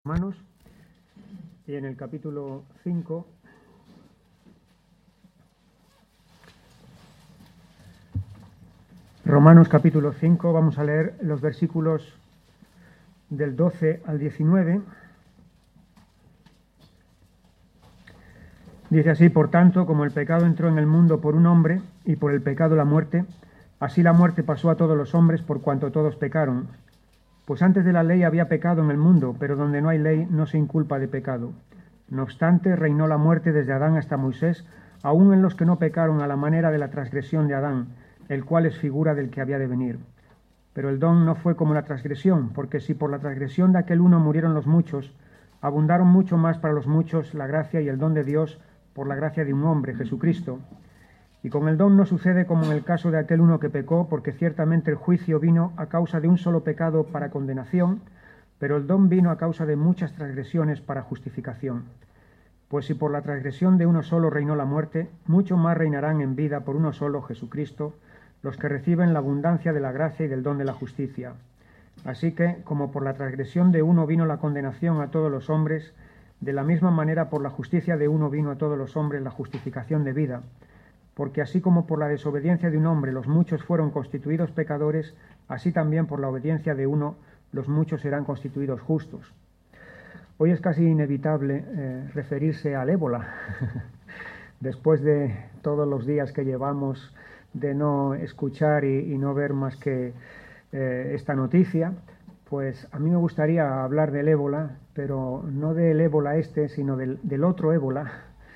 Romanos, y en el capítulo 5 Romanos capítulo 5, vamos a leer los versículos del 12 al 19. Dice así: por tanto, como el pecado entró en el mundo por un hombre, y por el pecado la muerte, así la muerte pasó a todos los hombres por cuanto todos pecaron. Pues antes de la ley había pecado en el mundo, pero donde no hay ley no se inculpa de pecado. No obstante, reinó la muerte desde Adán hasta Moisés, aun en los que no pecaron a la manera de la transgresión de Adán, el cual es figura del que había de venir. Pero el don no fue como la transgresión, porque si por la transgresión de aquel uno murieron los muchos, abundaron mucho más para los muchos la gracia y el don de Dios por la gracia de un hombre, Jesucristo. Y con el don no sucede como en el caso de aquel uno que pecó, porque ciertamente el juicio vino a causa de un solo pecado para condenación, pero el don vino a causa de muchas transgresiones para justificación. Pues si por la transgresión de uno solo reinó la muerte, mucho más reinarán en vida por uno solo, Jesucristo, los que reciben la abundancia de la gracia y del don de la justicia. Así que, como por la transgresión de uno vino la condenación a todos los hombres, de la misma manera por la justicia de uno vino a todos los hombres la justificación de vida. Porque así como por la desobediencia de un hombre los muchos fueron constituidos pecadores, así también por la obediencia de uno los muchos serán constituidos justos. Hoy es casi inevitable referirse al ébola. Después de todos los días que llevamos de no escuchar y no ver más que esta noticia, pues a mí me gustaría hablar del ébola, pero no del ébola sino del otro ébola,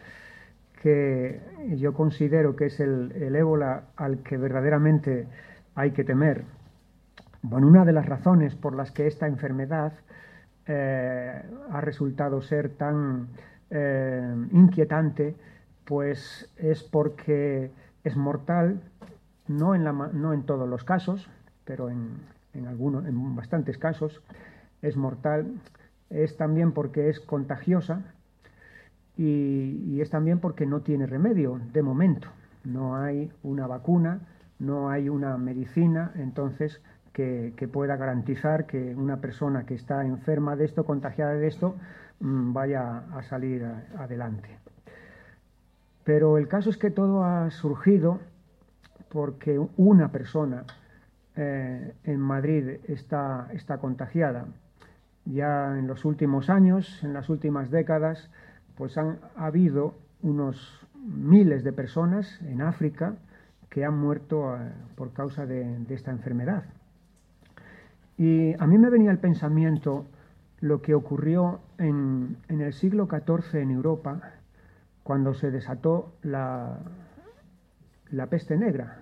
que yo considero que es el ébola al que verdaderamente hay que temer. Bueno, una de las razones por las que esta enfermedad ha resultado ser tan inquietante, pues es porque es mortal, no en todos los casos, pero en bastantes casos es mortal. Es también porque es contagiosa, y es también porque no tiene remedio de momento. No hay una vacuna, no hay una medicina, entonces que pueda garantizar que una persona que está enferma de esto, contagiada de esto, vaya a salir adelante. Pero el caso es que todo ha surgido porque una persona en Madrid está contagiada. Ya en los últimos años, en las últimas décadas, pues ha habido unos miles de personas en África que han muerto por causa de esta enfermedad. Y a mí me venía el pensamiento lo que ocurrió en el siglo XIV en Europa, cuando se desató la peste negra.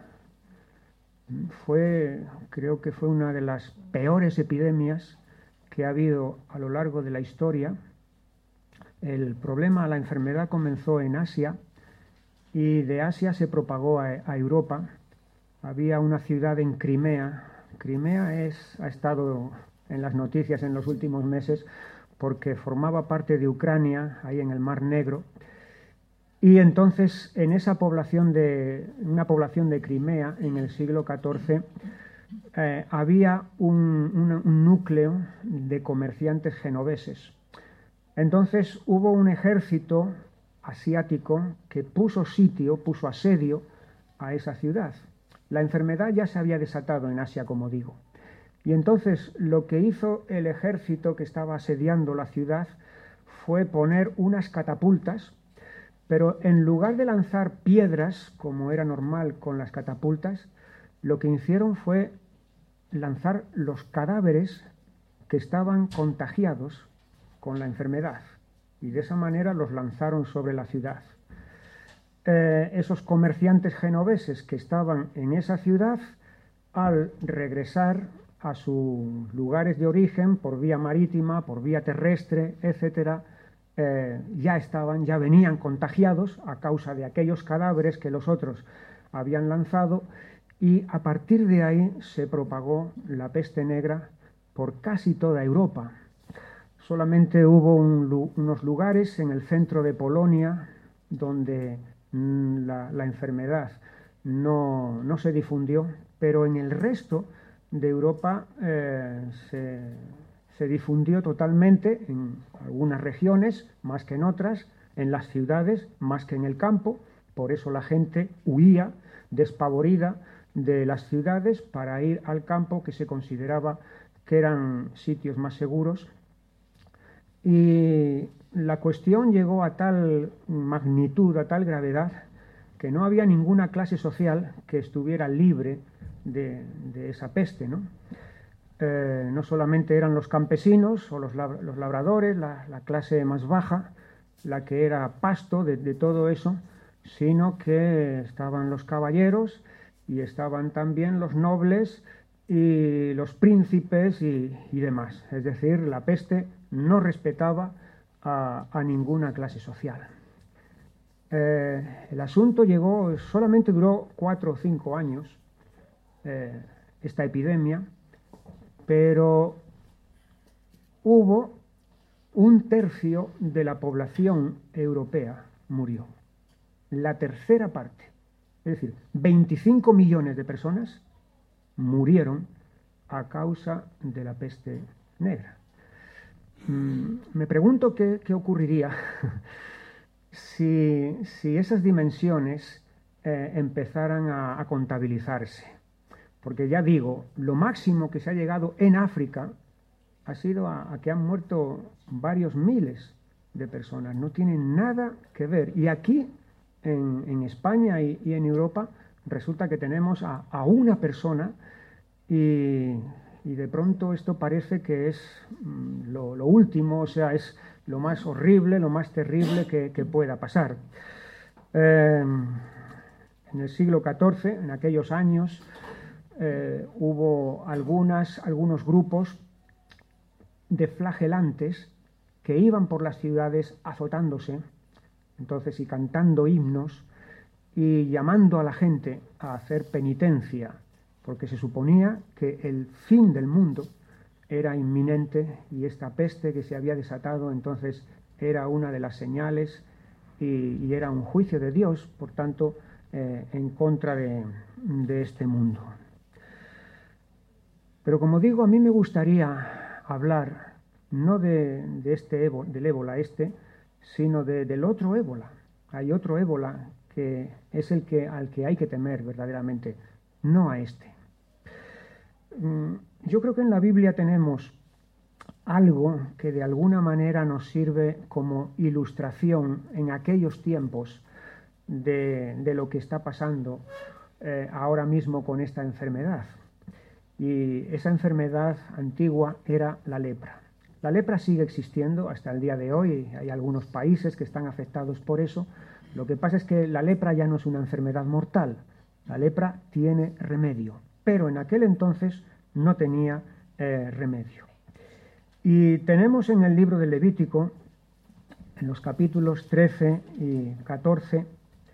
Creo que fue una de las peores epidemias que ha habido a lo largo de la historia. El problema, la enfermedad comenzó en Asia y de Asia se propagó a Europa. Había una ciudad en Crimea. Crimea ha estado en las noticias en los últimos meses porque formaba parte de Ucrania, ahí en el Mar Negro. Y entonces en una población de Crimea en el siglo XIV había un núcleo de comerciantes genoveses. Entonces hubo un ejército asiático que puso asedio a esa ciudad. La enfermedad ya se había desatado en Asia, como digo. Y entonces lo que hizo el ejército que estaba asediando la ciudad fue poner unas catapultas, pero en lugar de lanzar piedras, como era normal con las catapultas, lo que hicieron fue lanzar los cadáveres que estaban contagiados con la enfermedad, y de esa manera los lanzaron sobre la ciudad. Esos comerciantes genoveses que estaban en esa ciudad, al regresar a sus lugares de origen por vía marítima, por vía terrestre, etcétera, ya venían contagiados a causa de aquellos cadáveres que los otros habían lanzado, y a partir de ahí se propagó la peste negra por casi toda Europa. Solamente hubo unos lugares en el centro de Polonia donde la enfermedad no se difundió, pero en el resto de Europa se difundió totalmente en algunas regiones, más que en otras, en las ciudades, más que en el campo. Por eso la gente huía despavorida de las ciudades para ir al campo, que se consideraba que eran sitios más seguros. Y la cuestión llegó a tal magnitud, a tal gravedad, que no había ninguna clase social que estuviera libre de esa peste, ¿no? No solamente eran los campesinos o los labradores, la clase más baja, la que era pasto de todo eso, sino que estaban los caballeros y estaban también los nobles y los príncipes y demás. Es decir, la peste no respetaba a ninguna clase social. El asunto solamente duró 4 o 5 años, esta epidemia, pero hubo 1/3 de la población europea murió. La tercera parte, es decir, 25 millones de personas murieron a causa de la peste negra. Me pregunto qué ocurriría si esas dimensiones empezaran a contabilizarse. Porque ya digo, lo máximo que se ha llegado en África ha sido a que han muerto varios miles de personas. No tiene nada que ver. Y aquí, en España y en Europa, resulta que tenemos a una persona y de pronto esto parece que es lo último, o sea, es lo más horrible, lo más terrible que pueda pasar. En el siglo XIV, en aquellos años, hubo algunos grupos de flagelantes que iban por las ciudades azotándose, entonces, y cantando himnos y llamando a la gente a hacer penitencia, porque se suponía que el fin del mundo era inminente y esta peste que se había desatado entonces era una de las señales y era un juicio de Dios, por tanto, en contra de este mundo. Pero como digo, a mí me gustaría hablar no del ébola sino del otro ébola. Hay otro ébola que es al que hay que temer verdaderamente, no a este. Yo creo que en la Biblia tenemos algo que de alguna manera nos sirve como ilustración en aquellos tiempos de lo que está pasando ahora mismo con esta enfermedad. Y esa enfermedad antigua era la lepra. La lepra sigue existiendo hasta el día de hoy, hay algunos países que están afectados por eso. Lo que pasa es que la lepra ya no es una enfermedad mortal, la lepra tiene remedio, pero en aquel entonces no tenía remedio. Y tenemos en el libro del Levítico, en los capítulos 13 y 14,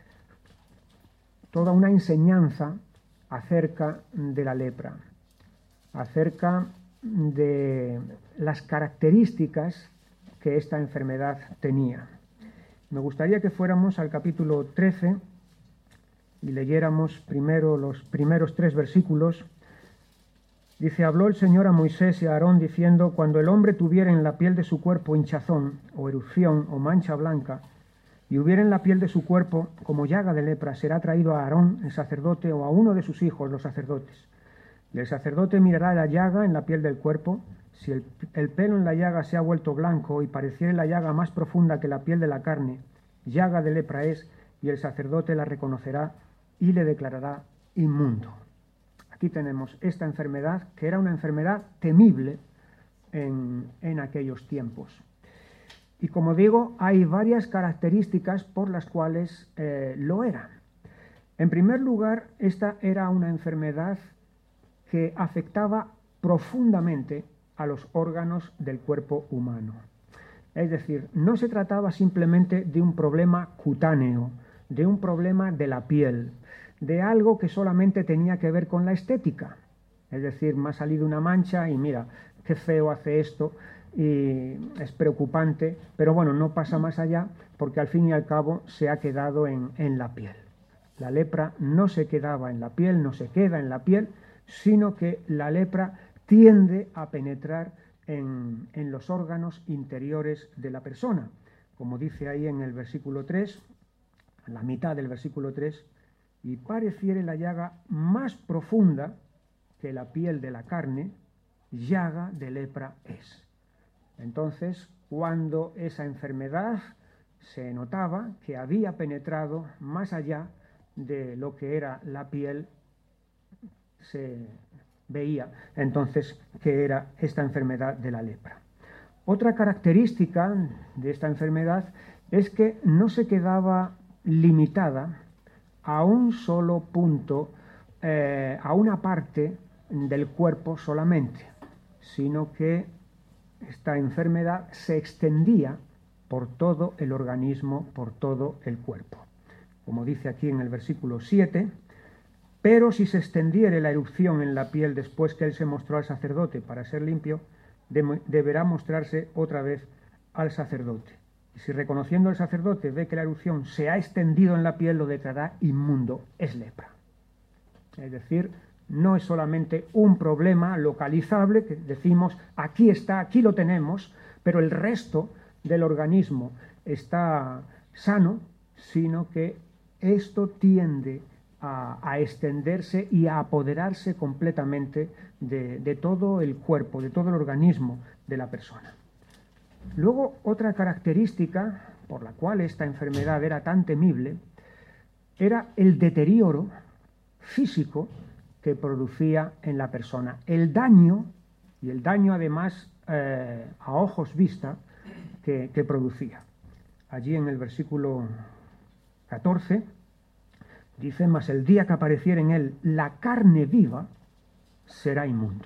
toda una enseñanza acerca de la lepra, acerca de las características que esta enfermedad tenía. Me gustaría que fuéramos al capítulo 13 y leyéramos primero los primeros 3 versículos. Dice: habló el Señor a Moisés y a Aarón diciendo: cuando el hombre tuviera en la piel de su cuerpo hinchazón o erupción o mancha blanca, y hubiera en la piel de su cuerpo como llaga de lepra, será traído a Aarón el sacerdote o a uno de sus hijos los sacerdotes. Y el sacerdote mirará la llaga en la piel del cuerpo. Si el pelo en la llaga se ha vuelto blanco y pareciere la llaga más profunda que la piel de la carne, llaga de lepra es, y el sacerdote la reconocerá y le declarará inmundo. Aquí tenemos esta enfermedad, que era una enfermedad temible en aquellos tiempos. Y como digo, hay varias características por las cuales lo era. En primer lugar, esta era una enfermedad que afectaba profundamente a los órganos del cuerpo humano. Es decir, no se trataba simplemente de un problema cutáneo, de un problema de la piel, de algo que solamente tenía que ver con la estética. Es decir, me ha salido una mancha y mira, qué feo hace esto y es preocupante, pero bueno, no pasa más allá porque al fin y al cabo se ha quedado en la piel. La lepra no se quedaba en la piel, no se queda en la piel, sino que la lepra tiende a penetrar en los órganos interiores de la persona. Como dice ahí en el versículo 3, en la mitad del versículo 3, y pareciere la llaga más profunda que la piel de la carne, llaga de lepra es. Entonces, cuando esa enfermedad se notaba que había penetrado más allá de lo que era la piel, se veía entonces que era esta enfermedad de la lepra. Otra característica de esta enfermedad es que no se quedaba limitada a un solo punto, a una parte del cuerpo solamente, sino que esta enfermedad se extendía por todo el organismo, por todo el cuerpo. Como dice aquí en el versículo 7, pero si se extendiere la erupción en la piel después que él se mostró al sacerdote para ser limpio, deberá mostrarse otra vez al sacerdote. Y si reconociendo el sacerdote ve que la erupción se ha extendido en la piel, lo declarará inmundo, es lepra. Es decir, no es solamente un problema localizable, que decimos aquí está, aquí lo tenemos, pero el resto del organismo está sano, sino que esto tiende a extenderse y a apoderarse completamente de todo el cuerpo, de todo el organismo de la persona. Luego, otra característica por la cual esta enfermedad era tan temible era el deterioro físico que producía en la persona. El daño, y el daño además a ojos vista, que producía. Allí en el versículo 14 dice, mas el día que apareciera en él la carne viva, será inmundo.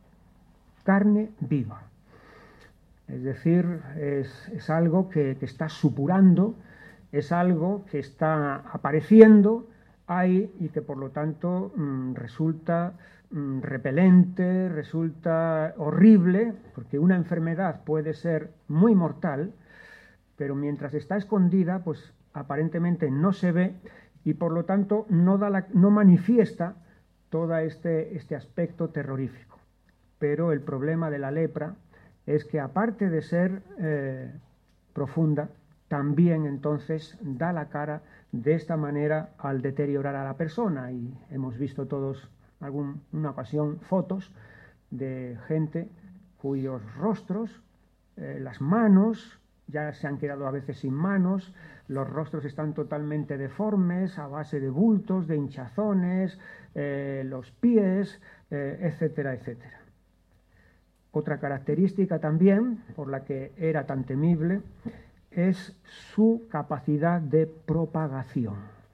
Carne viva. Es decir, es algo que está supurando, es algo que está apareciendo ahí y que por lo tanto resulta repelente, resulta horrible, porque una enfermedad puede ser muy mortal, pero mientras está escondida, pues aparentemente no se ve y por lo tanto no manifiesta todo este aspecto terrorífico. Pero el problema de la lepra es que aparte de ser profunda, también entonces da la cara de esta manera al deteriorar a la persona. Y hemos visto todos una ocasión fotos de gente cuyos rostros, las manos, ya se han quedado a veces sin manos, los rostros están totalmente deformes, a base de bultos, de hinchazones, los pies, etcétera, etcétera. Otra característica también, por la que era tan temible, es su capacidad de propagación.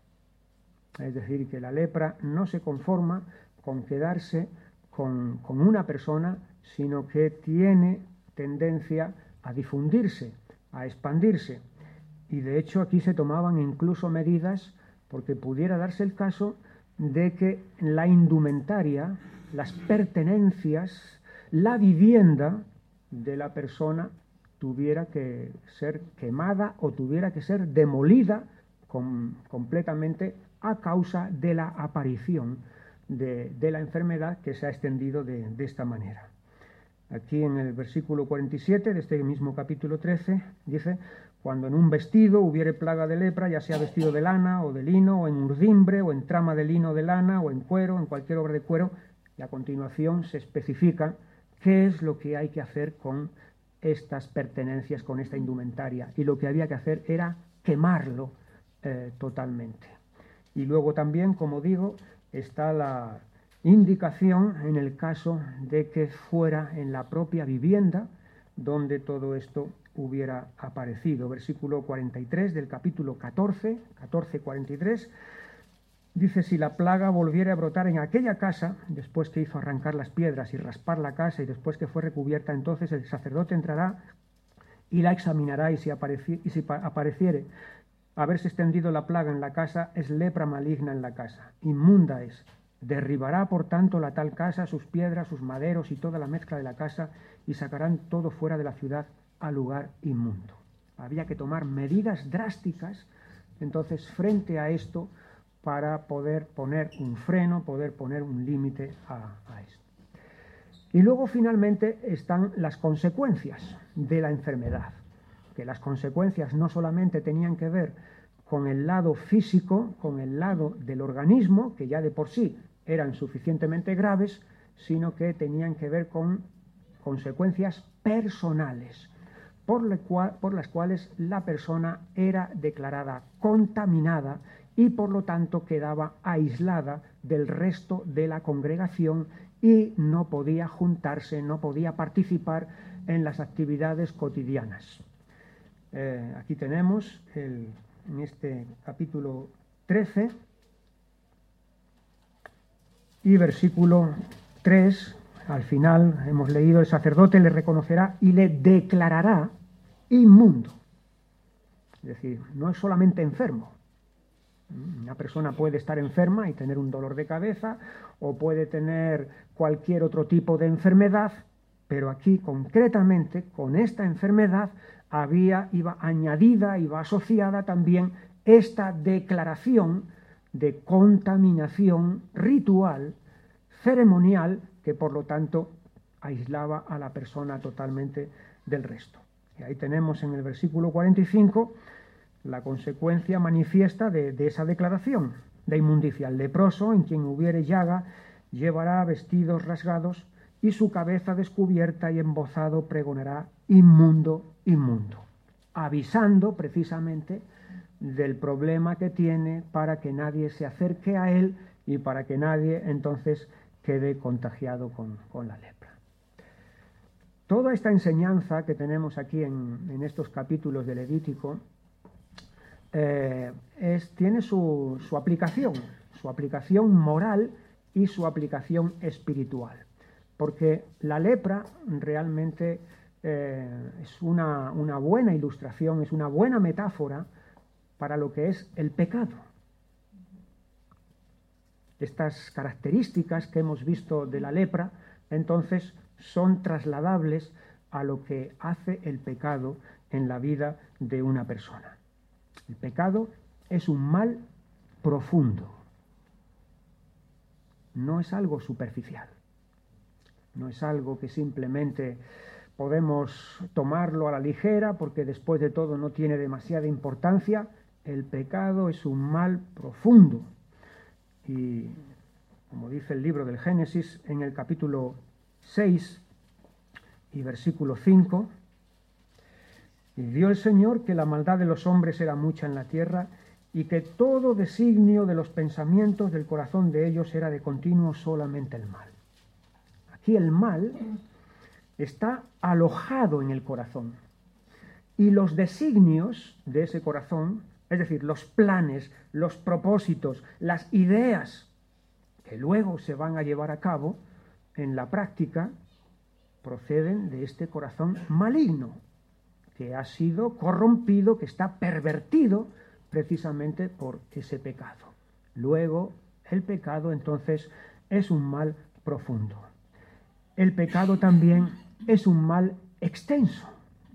Es decir, que la lepra no se conforma con quedarse con una persona, sino que tiene tendencia a difundirse, a expandirse. Y de hecho aquí se tomaban incluso medidas porque pudiera darse el caso de que la indumentaria, las pertenencias, la vivienda de la persona tuviera que ser quemada o tuviera que ser demolida completamente a causa de la aparición de la enfermedad que se ha extendido de esta manera. Aquí en el versículo 47 de este mismo capítulo 13 dice, cuando en un vestido hubiere plaga de lepra, ya sea vestido de lana o de lino, o en urdimbre, o en trama de lino o de lana, o en cuero, en cualquier obra de cuero, y a continuación se especifica qué es lo que hay que hacer con estas pertenencias, con esta indumentaria, y lo que había que hacer era quemarlo totalmente. Y luego también, como digo, está la indicación en el caso de que fuera en la propia vivienda donde todo esto hubiera aparecido. Versículo 43 del capítulo 14, 43, dice, si la plaga volviera a brotar en aquella casa, después que hizo arrancar las piedras y raspar la casa y después que fue recubierta, entonces el sacerdote entrará y la examinará y si apareciere haberse extendido la plaga en la casa, es lepra maligna en la casa, inmunda es. Derribará, por tanto, la tal casa, sus piedras, sus maderos y toda la mezcla de la casa, y sacarán todo fuera de la ciudad a lugar inmundo. Había que tomar medidas drásticas, entonces, frente a esto, para poder poner un freno, poder poner un límite a esto. Y luego finalmente están las consecuencias de la enfermedad, que las consecuencias no solamente tenían que ver con el lado físico, con el lado del organismo, que ya de por sí eran suficientemente graves, sino que tenían que ver con consecuencias personales, por las cuales la persona era declarada contaminada y por lo tanto quedaba aislada del resto de la congregación y no podía juntarse, no podía participar en las actividades cotidianas. Aquí tenemos en este capítulo 13 y versículo 3, al final hemos leído: el sacerdote le reconocerá y le declarará inmundo. Es decir, no es solamente enfermo. Una persona puede estar enferma y tener un dolor de cabeza, o puede tener cualquier otro tipo de enfermedad, pero aquí concretamente con esta enfermedad iba añadida, iba asociada también esta declaración de contaminación ritual, ceremonial, que por lo tanto aislaba a la persona totalmente del resto. Y ahí tenemos en el versículo 45 la consecuencia manifiesta de esa declaración de inmundicia. El leproso, en quien hubiere llaga, llevará vestidos rasgados y su cabeza descubierta y embozado pregonará: inmundo, inmundo, avisando precisamente del problema que tiene, para que nadie se acerque a él y para que nadie entonces quede contagiado con la lepra. Toda esta enseñanza que tenemos aquí en estos capítulos del Levítico tiene su aplicación moral y su aplicación espiritual, porque la lepra realmente es una buena ilustración, es una buena metáfora para lo que es el pecado. Estas características que hemos visto de la lepra, entonces, son trasladables a lo que hace el pecado en la vida de una persona. El pecado es un mal profundo, no es algo superficial, no es algo que simplemente podemos tomarlo a la ligera porque después de todo no tiene demasiada importancia. El pecado es un mal profundo y, como dice el libro del Génesis en el capítulo 6 y versículo 5, y vio el Señor que la maldad de los hombres era mucha en la tierra, y que todo designio de los pensamientos del corazón de ellos era de continuo solamente el mal. Aquí el mal está alojado en el corazón, y los designios de ese corazón, es decir, los planes, los propósitos, las ideas que luego se van a llevar a cabo en la práctica, proceden de este corazón maligno, que ha sido corrompido, que está pervertido precisamente por ese pecado. Luego, el pecado entonces es un mal profundo. El pecado también es un mal extenso.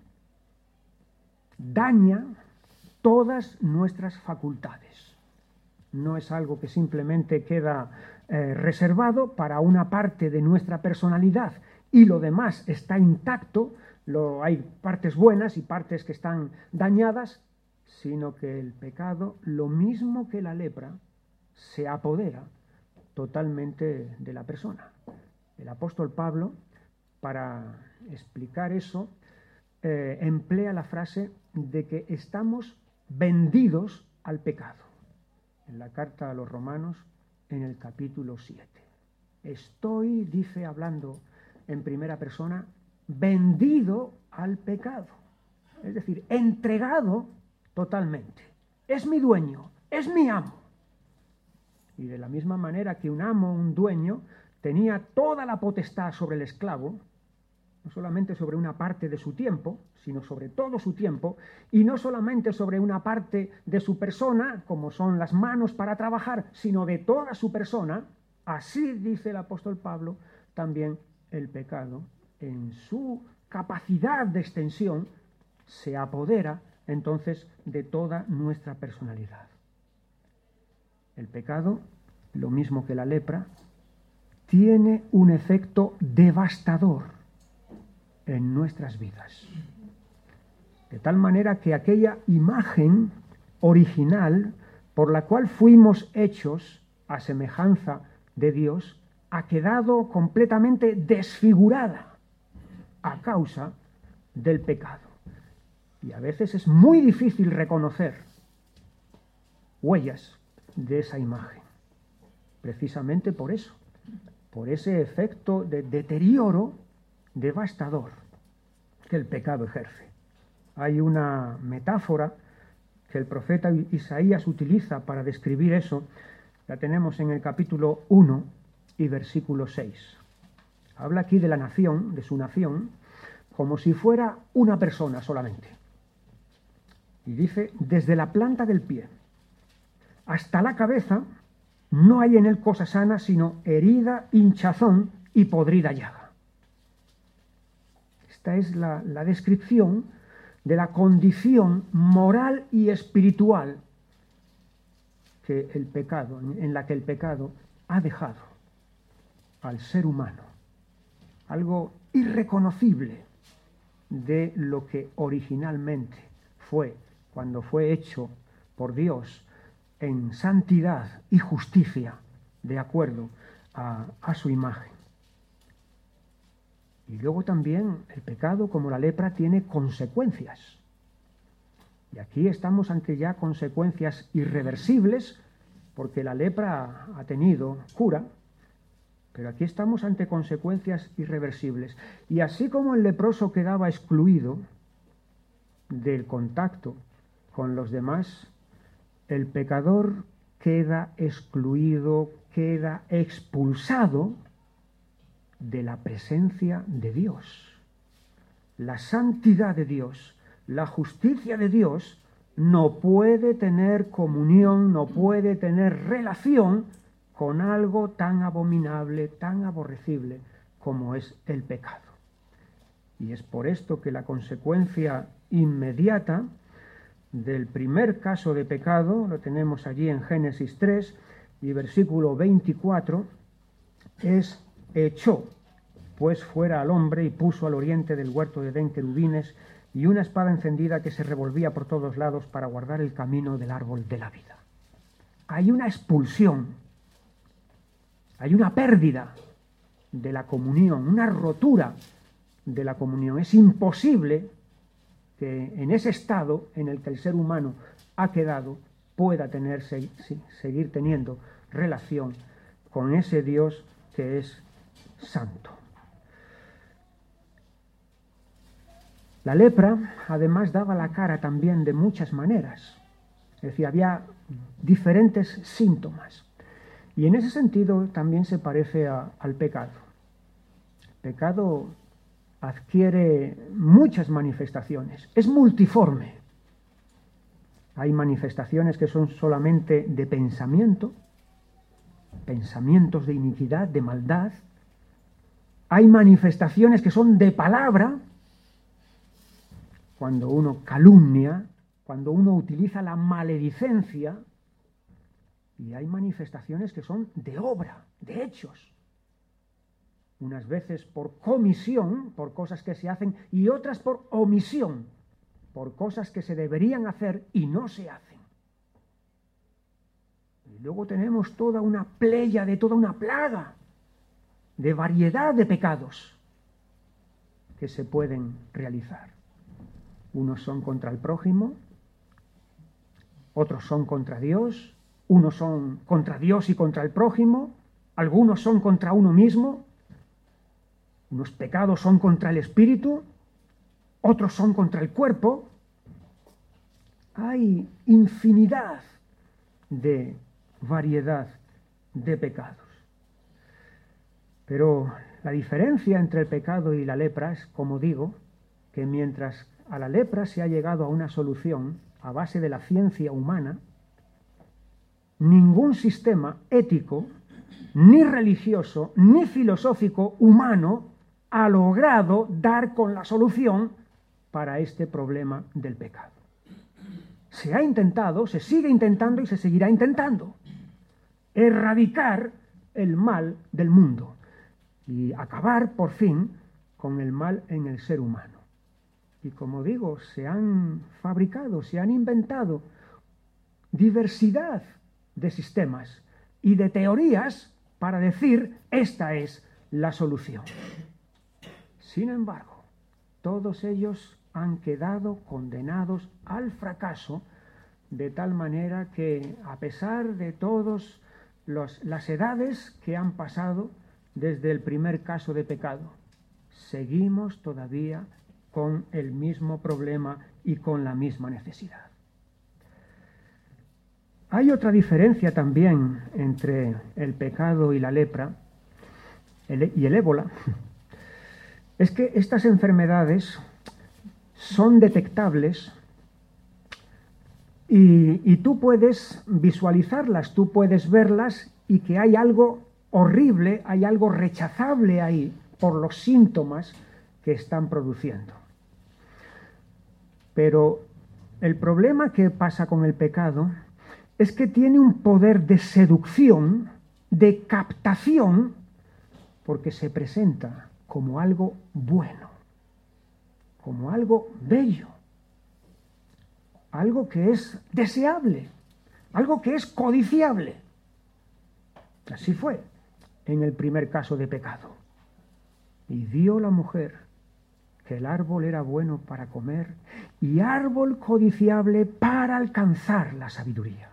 Daña todas nuestras facultades. No es algo que simplemente queda reservado para una parte de nuestra personalidad y lo demás está intacto. Hay partes buenas y partes que están dañadas, sino que el pecado, lo mismo que la lepra, se apodera totalmente de la persona. El apóstol Pablo, para explicar eso, emplea la frase de que estamos vendidos al pecado. En la carta a los Romanos, en el capítulo 7. Estoy, dice, hablando en primera persona, vendido al pecado, es decir, entregado totalmente. Es mi dueño, es mi amo. Y de la misma manera que un amo, un dueño, tenía toda la potestad sobre el esclavo, no solamente sobre una parte de su tiempo, sino sobre todo su tiempo, y no solamente sobre una parte de su persona, como son las manos para trabajar, sino de toda su persona, así dice el apóstol Pablo, también el pecado, en su capacidad de extensión, se apodera entonces de toda nuestra personalidad. El pecado, lo mismo que la lepra, tiene un efecto devastador en nuestras vidas. De tal manera que aquella imagen original por la cual fuimos hechos a semejanza de Dios ha quedado completamente desfigurada a causa del pecado. Y a veces es muy difícil reconocer huellas de esa imagen, precisamente por eso, por ese efecto de deterioro devastador que el pecado ejerce. Hay una metáfora que el profeta Isaías utiliza para describir eso, la tenemos en el capítulo 1 y versículo 6. Habla aquí de la nación, de su nación, como si fuera una persona solamente. Y dice, desde la planta del pie hasta la cabeza, no hay en él cosa sana, sino herida, hinchazón y podrida llaga. Esta es la descripción de la condición moral y espiritual que el pecado, en la que el pecado ha dejado al ser humano. Algo irreconocible de lo que originalmente fue cuando fue hecho por Dios en santidad y justicia de acuerdo a su imagen. Y luego también el pecado, como la lepra, tiene consecuencias. Y aquí estamos ante ya consecuencias irreversibles, porque la lepra ha tenido cura, pero aquí estamos ante consecuencias irreversibles. Y así como el leproso quedaba excluido del contacto con los demás, el pecador queda excluido, queda expulsado de la presencia de Dios. La santidad de Dios, la justicia de Dios no puede tener comunión, no puede tener relación con algo tan abominable, tan aborrecible como es el pecado. Y es por esto que la consecuencia inmediata del primer caso de pecado, lo tenemos allí en Génesis 3 y versículo 24, es: echó pues fuera al hombre y puso al oriente del huerto de Edén querubines y una espada encendida que se revolvía por todos lados para guardar el camino del árbol de la vida. Hay una expulsión, hay una pérdida de la comunión, una rotura de la comunión. Es imposible que en ese estado en el que el ser humano ha quedado pueda seguir teniendo relación con ese Dios que es santo. La lepra, además, daba la cara también de muchas maneras. Es decir, había diferentes síntomas. Y en ese sentido también se parece al pecado. El pecado adquiere muchas manifestaciones, es multiforme. Hay manifestaciones que son solamente de pensamiento, pensamientos de iniquidad, de maldad. Hay manifestaciones que son de palabra, cuando uno calumnia, cuando uno utiliza la maledicencia, y hay manifestaciones que son de obra, de hechos. Unas veces por comisión, por cosas que se hacen, y otras por omisión, por cosas que se deberían hacer y no se hacen. Y luego tenemos toda una pléyade, toda una plaga de variedad de pecados que se pueden realizar. Unos son contra el prójimo, otros son contra Dios, unos son contra Dios y contra el prójimo, algunos son contra uno mismo, unos pecados son contra el espíritu, otros son contra el cuerpo. Hay infinidad de variedad de pecados. Pero la diferencia entre el pecado y la lepra es, como digo, que mientras a la lepra se ha llegado a una solución a base de la ciencia humana, ningún sistema ético, ni religioso, ni filosófico humano ha logrado dar con la solución para este problema del pecado. Se ha intentado, se sigue intentando y se seguirá intentando erradicar el mal del mundo, y acabar por fin con el mal en el ser humano. Y como digo, se han fabricado, se han inventado diversidad de sistemas y de teorías para decir esta es la solución. Sin embargo, todos ellos han quedado condenados al fracaso, de tal manera que a pesar de todas las edades que han pasado desde el primer caso de pecado, seguimos todavía con el mismo problema y con la misma necesidad. Hay otra diferencia también entre el pecado y la lepra y el ébola. Es que estas enfermedades son detectables y tú puedes visualizarlas, tú puedes verlas, y que hay algo horrible, hay algo rechazable ahí por los síntomas que están produciendo. Pero el problema que pasa con el pecado es que tiene un poder de seducción, de captación, porque se presenta como algo bueno, como algo bello, algo que es deseable, algo que es codiciable. Así fue en el primer caso de pecado. Y vio la mujer que el árbol era bueno para comer y árbol codiciable para alcanzar la sabiduría.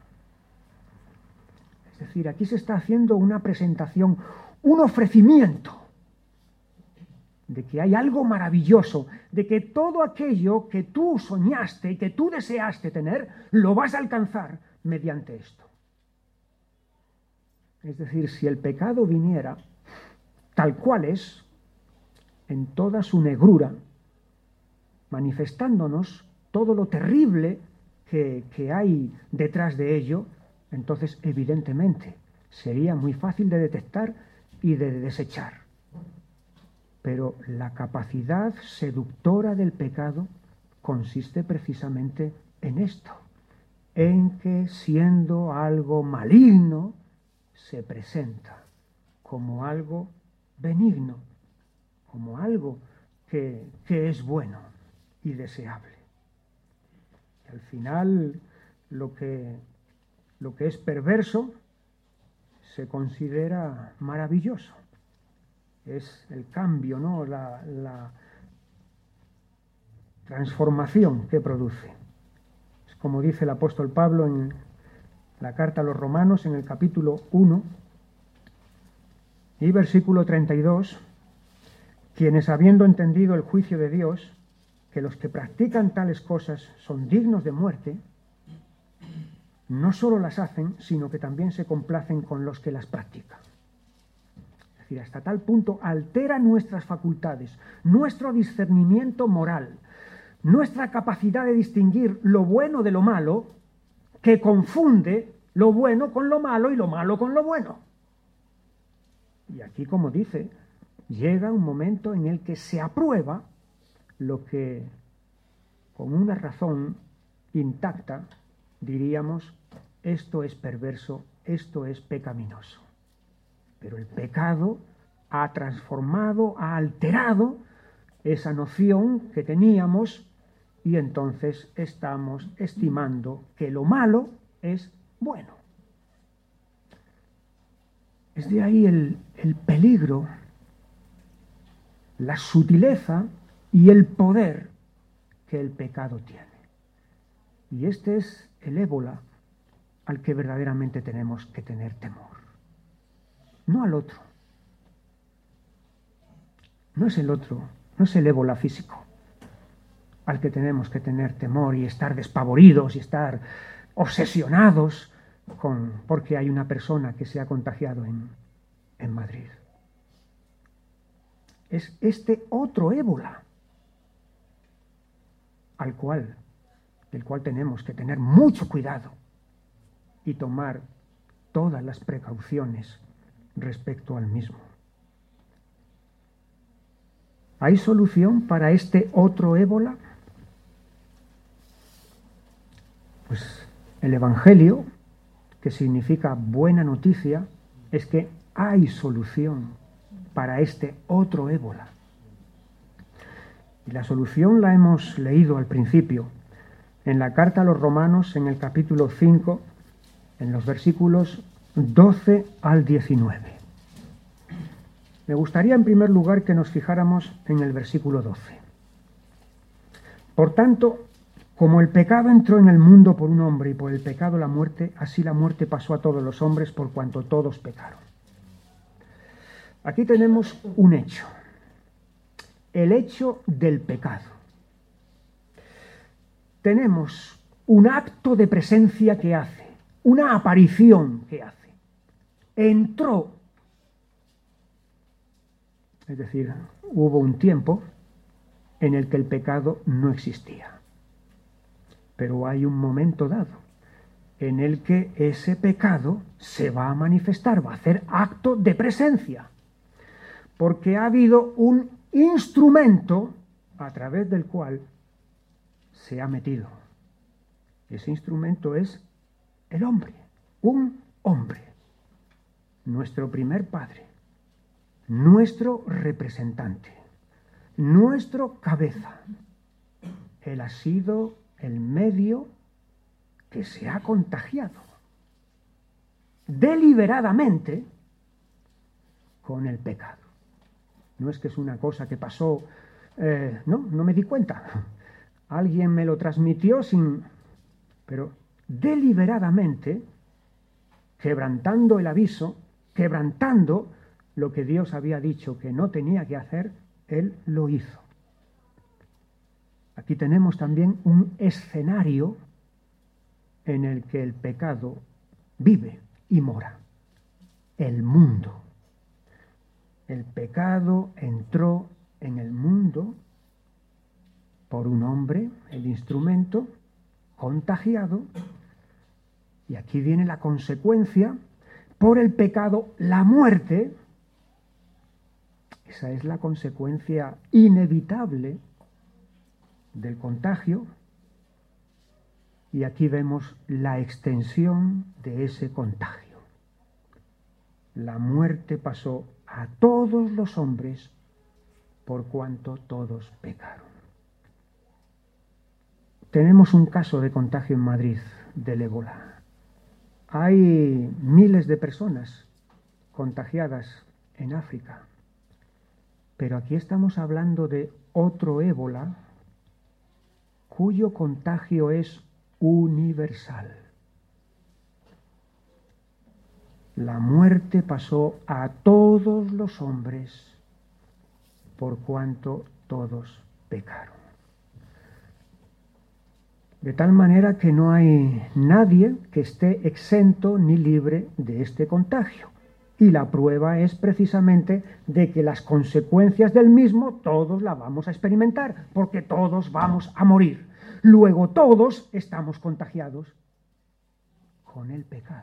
Es decir, aquí se está haciendo una presentación, un ofrecimiento de que hay algo maravilloso, de que todo aquello que tú soñaste y que tú deseaste tener, lo vas a alcanzar mediante esto. Es decir, si el pecado viniera tal cual es, en toda su negrura, manifestándonos todo lo terrible que hay detrás de ello, entonces evidentemente sería muy fácil de detectar y de desechar. Pero la capacidad seductora del pecado consiste precisamente en esto, en que siendo algo maligno, se presenta como algo benigno, como algo que es bueno y deseable. Y al final, lo que es perverso se considera maravilloso. Es el cambio, ¿no? La transformación que produce. Es como dice el apóstol Pablo en la carta a los Romanos, en el capítulo 1 y versículo 32, quienes habiendo entendido el juicio de Dios, que los que practican tales cosas son dignos de muerte, no solo las hacen, sino que también se complacen con los que las practican. Es decir, hasta tal punto altera nuestras facultades, nuestro discernimiento moral, nuestra capacidad de distinguir lo bueno de lo malo, que confunde lo bueno con lo malo y lo malo con lo bueno. Y aquí, como dice, llega un momento en el que se aprueba lo que, con una razón intacta, diríamos, esto es perverso, esto es pecaminoso. Pero el pecado ha transformado, ha alterado esa noción que teníamos, y entonces estamos estimando que lo malo es bueno. Es de ahí el peligro, la sutileza y el poder que el pecado tiene. Y este es el ébola al que verdaderamente tenemos que tener temor. No al otro. No es el otro, no es el ébola físico al que tenemos que tener temor y estar despavoridos y estar obsesionados porque hay una persona que se ha contagiado en Madrid. Es este otro ébola del cual tenemos que tener mucho cuidado y tomar todas las precauciones respecto al mismo. ¿Hay solución para este otro ébola? Pues el Evangelio, que significa buena noticia, es que hay solución para este otro ébola? Y la solución la hemos leído al principio, en la carta a los Romanos, en el capítulo 5, en los versículos 12 al 19. Me gustaría en primer lugar que nos fijáramos en el versículo 12. Por tanto, como el pecado entró en el mundo por un hombre y por el pecado la muerte, así la muerte pasó a todos los hombres por cuanto todos pecaron. Aquí tenemos un hecho, el hecho del pecado. Tenemos un acto de presencia que hace, una aparición que hace. Entró, es decir, hubo un tiempo en el que el pecado no existía. Pero hay un momento dado en el que ese pecado se va a manifestar, va a hacer acto de presencia, porque ha habido un instrumento a través del cual se ha metido. Ese instrumento es el hombre, un hombre, nuestro primer padre, nuestro representante, nuestro cabeza. Él ha sido el medio que se ha contagiado deliberadamente con el pecado. No es que es una cosa que pasó, no me di cuenta. Alguien me lo transmitió pero deliberadamente, quebrantando el aviso, quebrantando lo que Dios había dicho que no tenía que hacer, Él lo hizo. Aquí tenemos también un escenario en el que el pecado vive y mora. El mundo. El pecado entró en el mundo por un hombre, el instrumento, contagiado, y aquí viene la consecuencia, por el pecado, la muerte. Esa es la consecuencia inevitable del contagio, y aquí vemos la extensión de ese contagio. La muerte pasó a todos los hombres por cuanto todos pecaron. Tenemos un caso de contagio en Madrid del ébola. Hay miles de personas contagiadas en África, pero aquí estamos hablando de otro ébola cuyo contagio es universal. La muerte pasó a todos los hombres por cuanto todos pecaron. De tal manera que no hay nadie que esté exento ni libre de este contagio. Y la prueba es precisamente de que las consecuencias del mismo todos las vamos a experimentar, porque todos vamos a morir. Luego todos estamos contagiados con el pecado.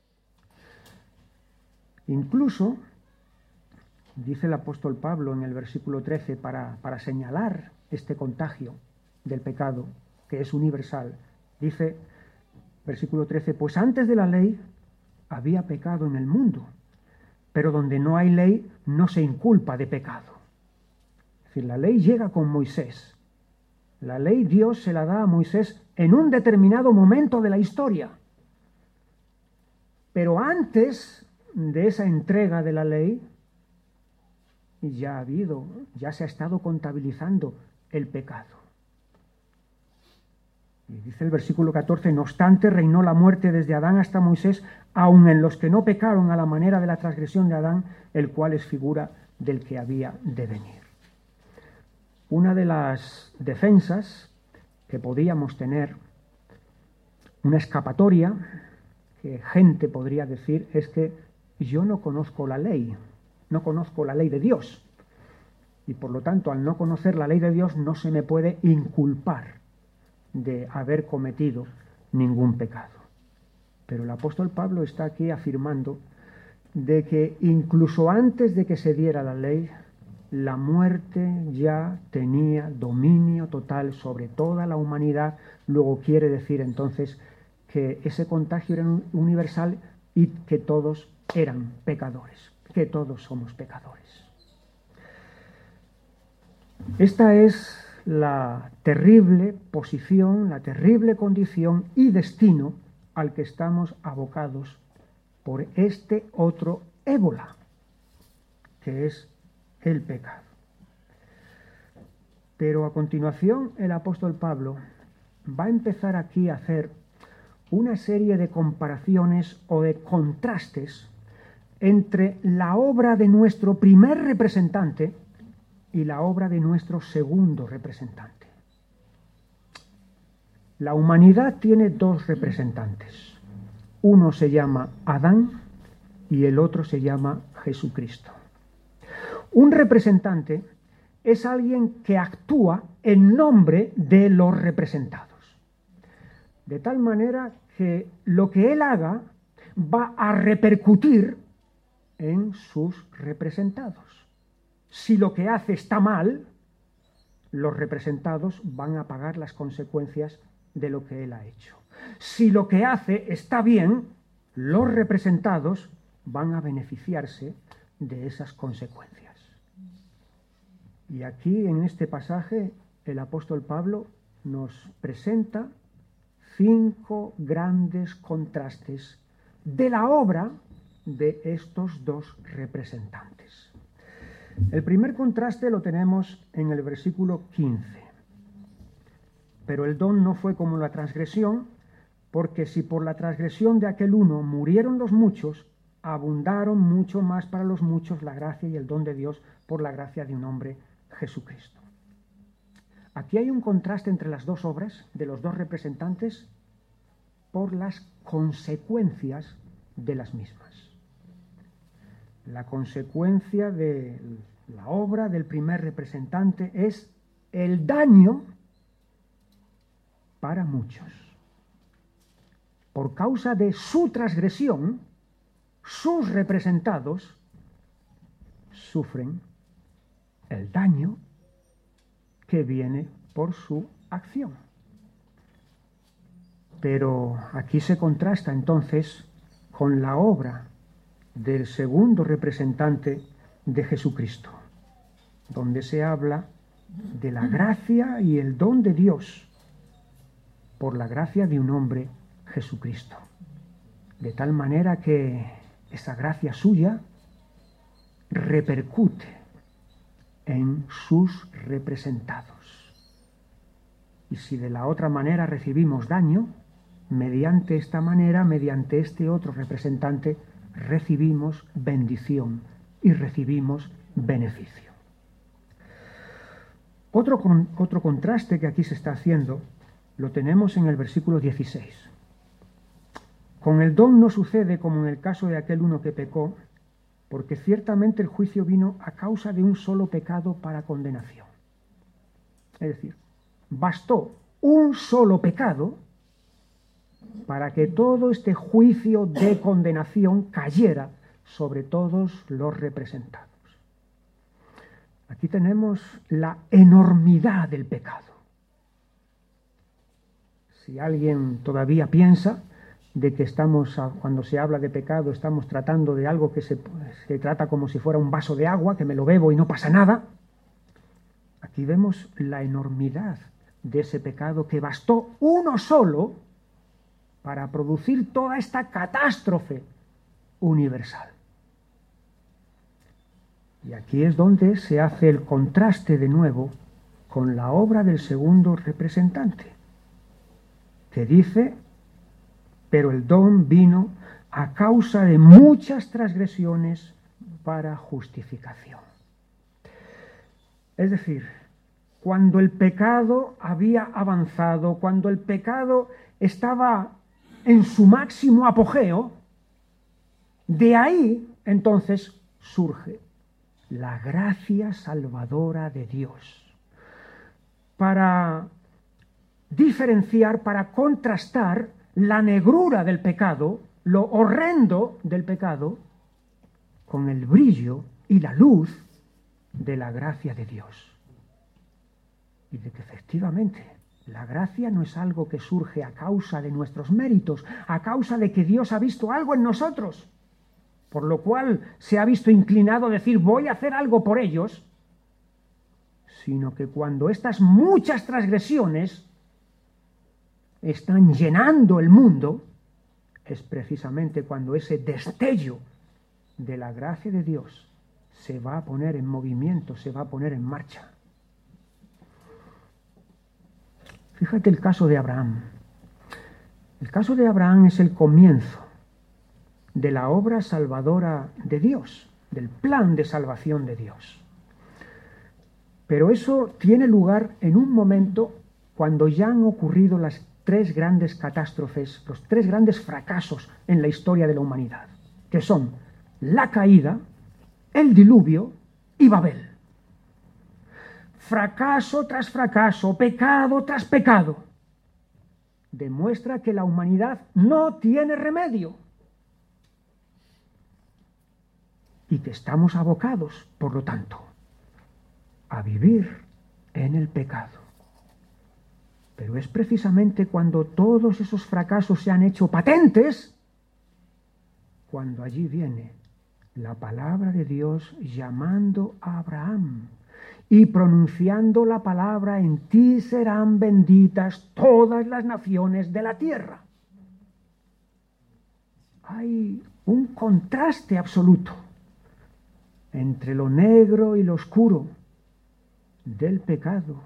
Incluso, dice el apóstol Pablo en el versículo 13, para señalar este contagio del pecado, que es universal, dice, versículo 13, pues antes de la ley había pecado en el mundo, pero donde no hay ley no se inculpa de pecado. Es decir, la ley llega con Moisés. La ley Dios se la da a Moisés en un determinado momento de la historia. Pero antes de esa entrega de la ley, ya se ha estado contabilizando el pecado. Y dice el versículo 14, no obstante, reinó la muerte desde Adán hasta Moisés, aun en los que no pecaron a la manera de la transgresión de Adán, el cual es figura del que había de venir. Una de las defensas que podíamos tener, una escapatoria, que gente podría decir, es que yo no conozco la ley, no conozco la ley de Dios, y por lo tanto, al no conocer la ley de Dios, no se me puede inculpar de haber cometido ningún pecado. Pero el apóstol Pablo está aquí afirmando de que incluso antes de que se diera la ley, la muerte ya tenía dominio total sobre toda la humanidad. Luego quiere decir entonces que ese contagio era universal y que todos eran pecadores, que todos somos pecadores. Esta es la terrible posición, la terrible condición y destino al que estamos abocados por este otro ébola, que es el pecado. Pero a continuación el apóstol Pablo va a empezar aquí a hacer una serie de comparaciones o de contrastes entre la obra de nuestro primer representante y la obra de nuestro segundo representante. La humanidad tiene dos representantes. Uno se llama Adán y el otro se llama Jesucristo. Un representante es alguien que actúa en nombre de los representados. De tal manera que lo que él haga va a repercutir en sus representados. Si lo que hace está mal, los representados van a pagar las consecuencias de lo que él ha hecho. Si lo que hace está bien, los representados van a beneficiarse de esas consecuencias. Y aquí en este pasaje el apóstol Pablo nos presenta 5 grandes contrastes de la obra de estos dos representantes. El primer contraste lo tenemos en el versículo 15. Pero el don no fue como la transgresión, porque si por la transgresión de aquel uno murieron los muchos, abundaron mucho más para los muchos la gracia y el don de Dios por la gracia de un hombre, Jesucristo. Aquí hay un contraste entre las dos obras de los dos representantes por las consecuencias de las mismas. La consecuencia de la obra del primer representante es el daño para muchos. Por causa de su transgresión, sus representados sufren el daño que viene por su acción. Pero aquí se contrasta entonces con la obra del segundo representante de Jesucristo, donde se habla de la gracia y el don de Dios por la gracia de un hombre, Jesucristo. De tal manera que esa gracia suya repercute en sus representados. Y si de la otra manera recibimos daño, mediante esta manera, mediante este otro representante, recibimos bendición y recibimos beneficio. Otro contraste que aquí se está haciendo lo tenemos en el versículo 16. Con el don no sucede como en el caso de aquel uno que pecó, porque ciertamente el juicio vino a causa de un solo pecado para condenación. Es decir, bastó un solo pecado para que todo este juicio de condenación cayera sobre todos los representados. Aquí tenemos la enormidad del pecado. Si alguien todavía piensa de que cuando se habla de pecado, estamos tratando de algo que se trata como si fuera un vaso de agua, que me lo bebo y no pasa nada, aquí vemos la enormidad de ese pecado que bastó uno solo para producir toda esta catástrofe universal. Y aquí es donde se hace el contraste de nuevo con la obra del segundo representante, que dice: pero el don vino a causa de muchas transgresiones para justificación. Es decir, cuando el pecado había avanzado, cuando el pecado estaba en su máximo apogeo, de ahí entonces surge la gracia salvadora de Dios para diferenciar, para contrastar la negrura del pecado, lo horrendo del pecado, con el brillo y la luz de la gracia de Dios. Y de que efectivamente la gracia no es algo que surge a causa de nuestros méritos, a causa de que Dios ha visto algo en nosotros, por lo cual se ha visto inclinado a decir: voy a hacer algo por ellos, sino que cuando estas muchas transgresiones están llenando el mundo, es precisamente cuando ese destello de la gracia de Dios se va a poner en movimiento, se va a poner en marcha. Fíjate el caso de Abraham. El caso de Abraham es el comienzo de la obra salvadora de Dios, del plan de salvación de Dios. Pero eso tiene lugar en un momento cuando ya han ocurrido las tres grandes catástrofes, los tres grandes fracasos en la historia de la humanidad, que son la caída, el diluvio y Babel. Fracaso tras fracaso, pecado tras pecado. Demuestra que la humanidad no tiene remedio y que estamos abocados, por lo tanto, a vivir en el pecado. Pero es precisamente cuando todos esos fracasos se han hecho patentes, cuando allí viene la palabra de Dios llamando a Abraham y pronunciando la palabra: en ti serán benditas todas las naciones de la tierra. Hay un contraste absoluto entre lo negro y lo oscuro del pecado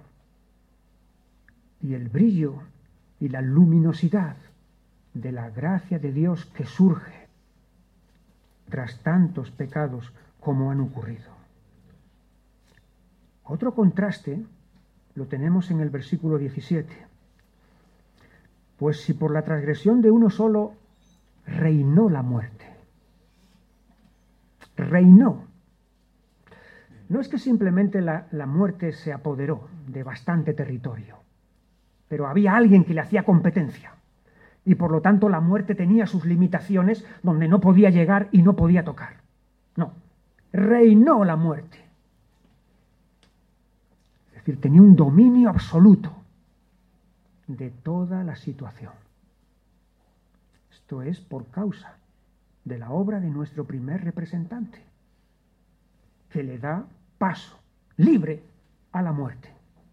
y el brillo y la luminosidad de la gracia de Dios que surge tras tantos pecados como han ocurrido. Otro contraste lo tenemos en el versículo 17. Pues si por la transgresión de uno solo reinó la muerte. Reinó. No es que simplemente la muerte se apoderó de bastante territorio, pero había alguien que le hacía competencia. Y por lo tanto la muerte tenía sus limitaciones donde no podía llegar y no podía tocar. No, reinó la muerte. Es decir, tenía un dominio absoluto de toda la situación. Esto es por causa de la obra de nuestro primer representante, que le da paso libre a la muerte.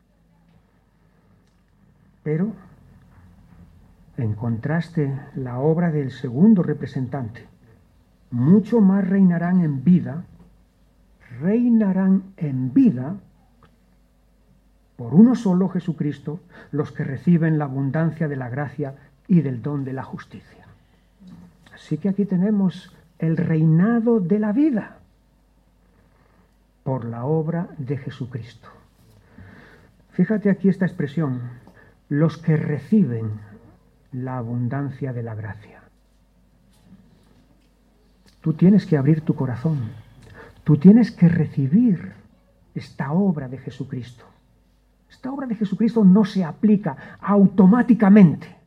Pero, en contraste, la obra del segundo representante, mucho más reinarán en vida por uno solo, Jesucristo, los que reciben la abundancia de la gracia y del don de la justicia. Así que aquí tenemos el reinado de la vida por la obra de Jesucristo. Fíjate aquí esta expresión: los que reciben la abundancia de la gracia. Tú tienes que abrir tu corazón, tú tienes que recibir esta obra de Jesucristo. Esta obra de Jesucristo no se aplica automáticamente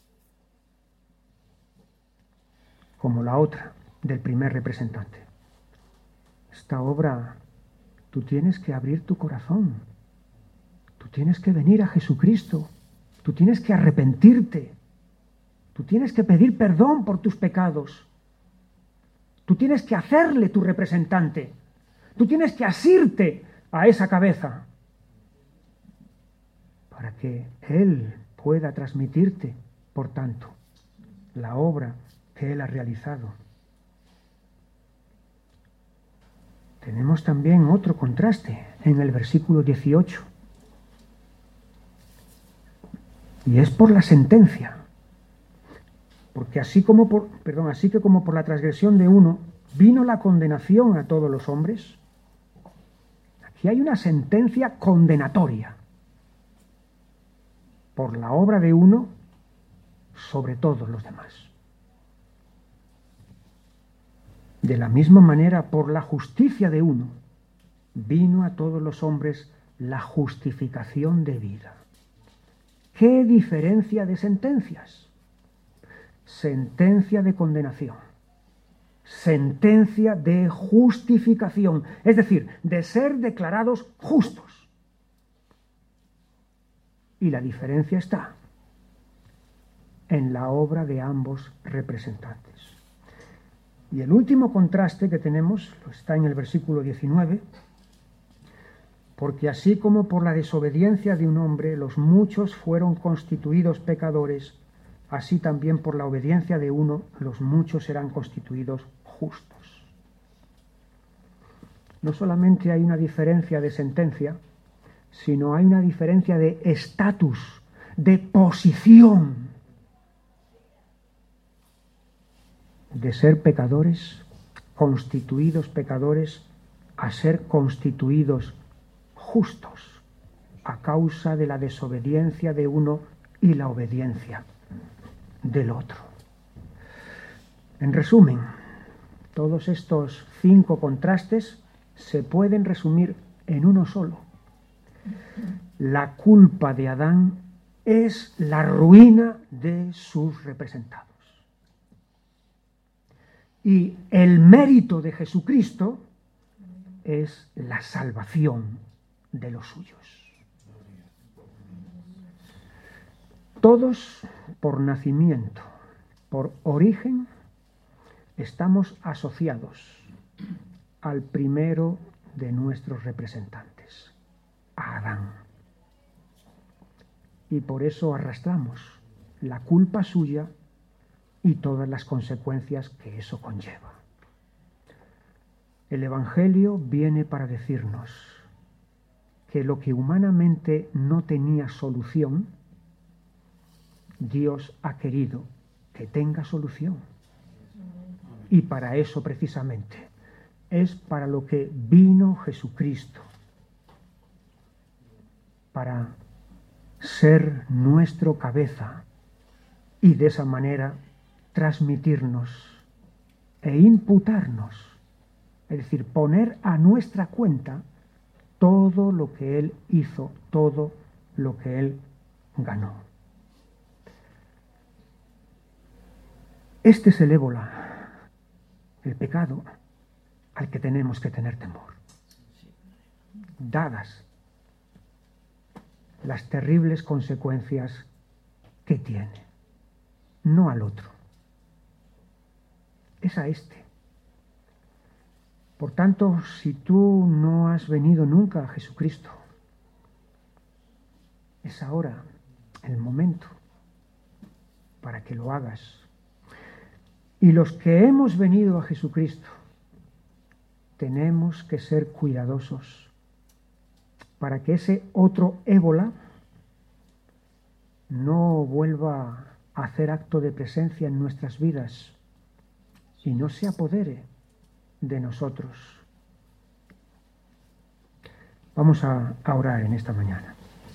como la otra del primer representante. Esta obra, tú tienes que abrir tu corazón, tú tienes que venir a Jesucristo, tú tienes que arrepentirte, tú tienes que pedir perdón por tus pecados, tú tienes que hacerle tu representante, tú tienes que asirte a esa cabeza para que Él pueda transmitirte, por tanto, la obra que Él ha realizado. Tenemos también otro contraste en el versículo 18. Y es por la sentencia. Porque así que como por la transgresión de uno vino la condenación a todos los hombres, aquí hay una sentencia condenatoria por la obra de uno sobre todos los demás. De la misma manera, por la justicia de uno vino a todos los hombres la justificación de vida. ¿Qué diferencia de sentencias? Sentencia de condenación, sentencia de justificación, es decir, de ser declarados justos. Y la diferencia está en la obra de ambos representantes. Y el último contraste que tenemos está en el versículo 19, Porque así como por la desobediencia de un hombre los muchos fueron constituidos pecadores, así también por la obediencia de uno los muchos serán constituidos justos. No solamente hay una diferencia de sentencia, sino hay una diferencia de estatus, de posición, de ser pecadores, constituidos pecadores, a ser constituidos justos, a causa de la desobediencia de uno y la obediencia del otro. En resumen, todos estos 5 contrastes se pueden resumir en uno solo. La culpa de Adán es la ruina de sus representados. Y el mérito de Jesucristo es la salvación de los suyos. Todos por nacimiento, por origen, estamos asociados al primero de nuestros representantes, a Adán. Y por eso arrastramos la culpa suya y todas las consecuencias que eso conlleva. El Evangelio viene para decirnos que lo que humanamente no tenía solución, Dios ha querido que tenga solución. Y para eso precisamente es para lo que vino Jesucristo, para ser nuestro cabeza y de esa manera transmitirnos e imputarnos, es decir, poner a nuestra cuenta todo lo que Él hizo, todo lo que Él ganó. Este es el ébola, el pecado al que tenemos que tener temor. Dadas las terribles consecuencias que tiene, no al otro, es a este. Por tanto, si tú no has venido nunca a Jesucristo, es ahora el momento para que lo hagas. Y los que hemos venido a Jesucristo, tenemos que ser cuidadosos para que ese otro ébola no vuelva a hacer acto de presencia en nuestras vidas y no se apodere de nosotros. Vamos a orar en esta mañana.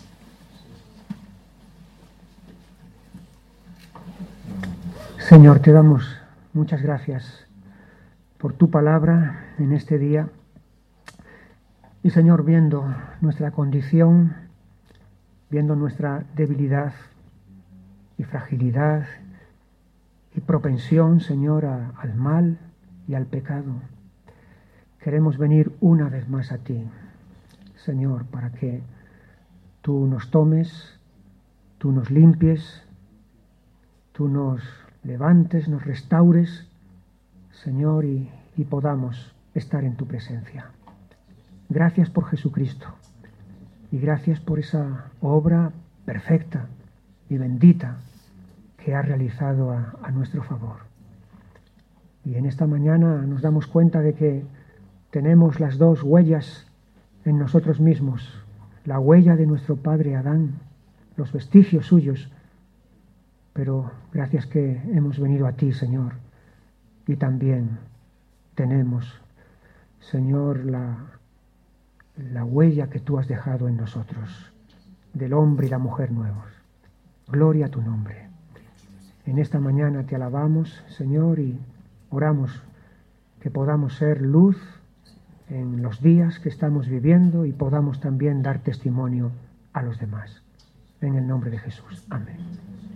Señor, te damos muchas gracias por tu palabra en este día. Y Señor, viendo nuestra condición, viendo nuestra debilidad y fragilidad y propensión, Señor, al mal y al pecado, queremos venir una vez más a ti, Señor, para que tú nos tomes, tú nos limpies, tú nos levantes, nos restaures, Señor, y podamos estar en tu presencia. Gracias por Jesucristo y gracias por esa obra perfecta y bendita que ha realizado a nuestro favor. Y en esta mañana nos damos cuenta de que tenemos las dos huellas en nosotros mismos, la huella de nuestro padre Adán, los vestigios suyos, pero gracias que hemos venido a ti, Señor, y también tenemos, Señor, la huella que tú has dejado en nosotros, del hombre y la mujer nuevos. Gloria a tu nombre. En esta mañana te alabamos, Señor, y oramos que podamos ser luz en los días que estamos viviendo y podamos también dar testimonio a los demás. En el nombre de Jesús. Amén.